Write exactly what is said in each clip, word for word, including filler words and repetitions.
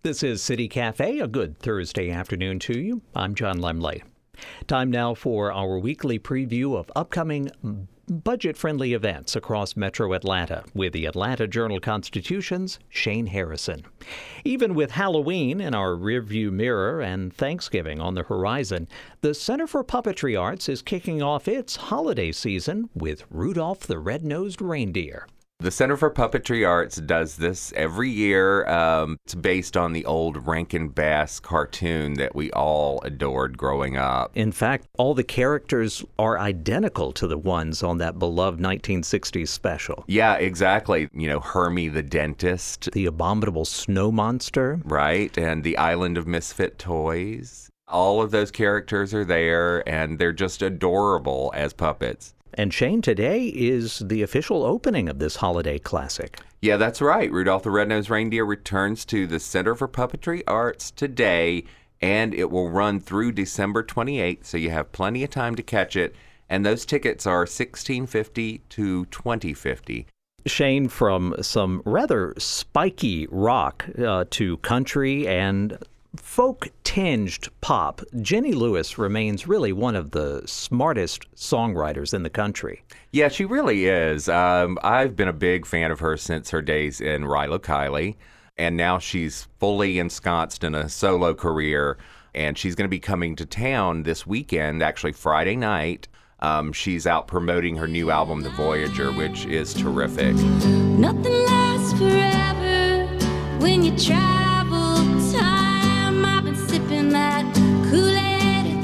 This is City Cafe, a good Thursday afternoon to you. I'm John Lemley. Time now for our weekly preview of upcoming budget-friendly events across Metro Atlanta with the Atlanta Journal-Constitution's Shane Harrison. Even with Halloween in our rearview mirror and Thanksgiving on the horizon, the Center for Puppetry Arts is kicking off its holiday season with Rudolph the Red-Nosed Reindeer. The Center for Puppetry Arts does this every year. Um, it's based on the old Rankin Bass cartoon that we all adored growing up. In fact, all the characters are identical to the ones on that beloved nineteen sixties special. Yeah, exactly. You know, Hermie the dentist. The abominable snow monster. Right, and the Island of Misfit Toys. All of those characters are there, and they're just adorable as puppets. And Shane, today is the official opening of this holiday classic. Yeah, that's right. Rudolph the Red-Nosed Reindeer returns to the Center for Puppetry Arts today, and it will run through December twenty-eighth, so you have plenty of time to catch it. And those tickets are sixteen fifty to twenty fifty. Shane, from some rather spiky rock uh, to country and folk-tinged pop, Jenny Lewis remains really one of the smartest songwriters in the country. Yeah, she really is. Um, I've been a big fan of her since her days in Rilo Kiley, and now she's fully ensconced in a solo career, and she's going to be coming to town this weekend, actually Friday night. Um, she's out promoting her new album, The Voyager, which is terrific. Nothing lasts forever when you travel time. I've been sipping that Kool-Aid at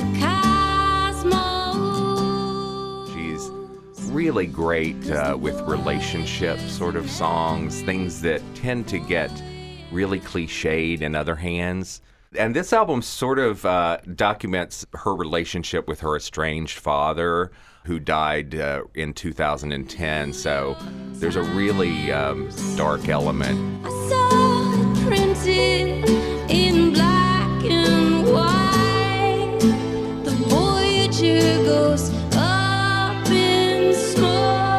the Cosmos. She's really great uh, with relationship sort of songs, things that tend to get really cliched in other hands. And this album sort of uh, documents her relationship with her estranged father, who died uh, in two thousand ten. So there's a really um, dark element. I saw it printed in black and white. The Voyager goes up in smoke.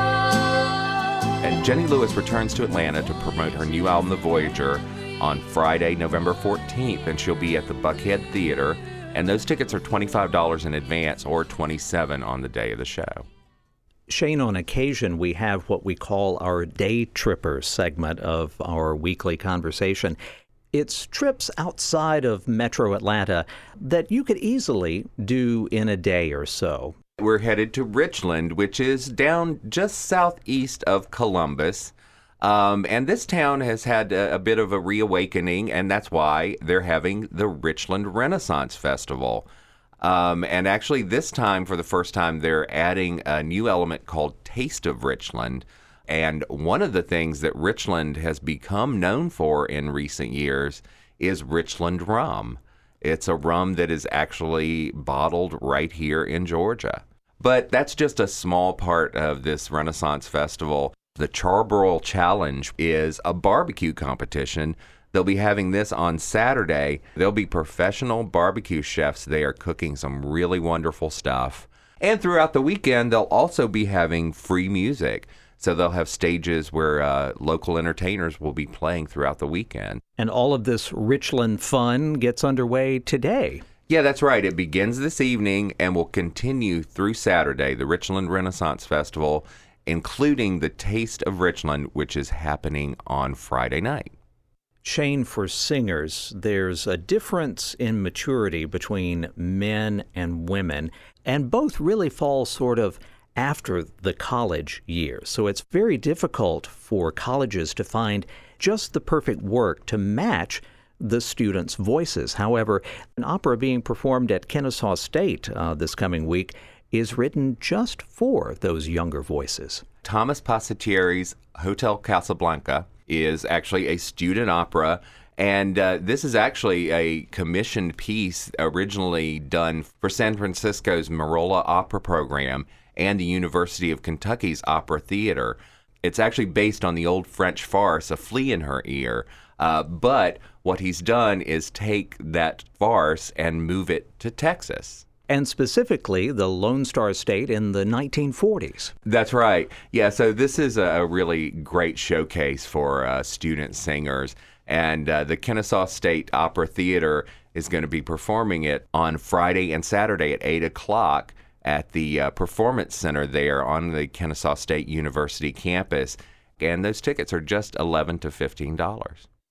And Jenny Lewis returns to Atlanta to promote her new album, The Voyager, on Friday, November fourteenth, and she'll be at the Buckhead Theater. And those tickets are twenty-five dollars in advance or twenty-seven dollars on the day of the show. Shane, on occasion, we have what we call our Day Tripper segment of our weekly conversation. It's trips outside of Metro Atlanta that you could easily do in a day or so. We're headed to Richland, which is down just southeast of Columbus. Um, and this town has had a, a bit of a reawakening, and that's why they're having the Richland Renaissance Festival. Um, and actually, this time, for the first time, they're adding a new element called Taste of Richland. And one of the things that Richland has become known for in recent years is Richland rum. It's a rum that is actually bottled right here in Georgia. But that's just a small part of this Renaissance Festival. The Charbroil Challenge is a barbecue competition. They'll be having this on Saturday. There'll be professional barbecue chefs there cooking some really wonderful stuff. And throughout the weekend, they'll also be having free music. So they'll have stages where uh, local entertainers will be playing throughout the weekend. And all of this Richland fun gets underway today. Yeah, that's right. It begins this evening and will continue through Saturday, the Richland Renaissance Festival, including the Taste of Richland, which is happening on Friday night. Shane, for singers, there's a difference in maturity between men and women, and both really fall sort of after the college years. So it's very difficult for colleges to find just the perfect work to match the students' voices. However, an opera being performed at Kennesaw State uh, this coming week is written just for those younger voices. Thomas Passettieri's Hotel Casablanca is actually a student opera, and uh, this is actually a commissioned piece originally done for San Francisco's Merola Opera Program and the University of Kentucky's Opera Theater. It's actually based on the old French farce, A Flea in Her Ear, uh, but what he's done is take that farce and move it to Texas. And specifically, the Lone Star State in the nineteen forties. That's right. Yeah, so this is a really great showcase for uh, student singers. And uh, the Kennesaw State Opera Theater is going to be performing it on Friday and Saturday at eight o'clock at the uh, Performance Center there on the Kennesaw State University campus. And those tickets are just eleven to fifteen dollars.